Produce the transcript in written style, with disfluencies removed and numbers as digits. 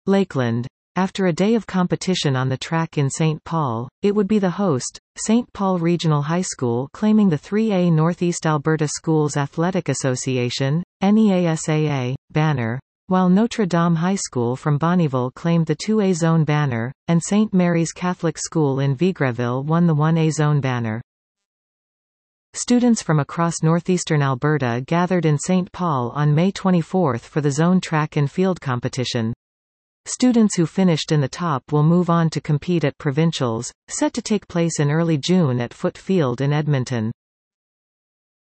Lakeland. After a day of competition on the track in St. Paul, it would be the host, St. Paul Regional High School claiming the 3A Northeast Alberta Schools Athletic Association, NEASAA, banner, while Notre Dame High School from Bonnyville claimed the 2A Zone banner, and St. Mary's Catholic School in Vegreville won the 1A Zone banner. Students from across northeastern Alberta gathered in St. Paul on May 24 for the zone track and field competition. Students who finished in the top will move on to compete at provincials, set to take place in early June at Foot Field in Edmonton.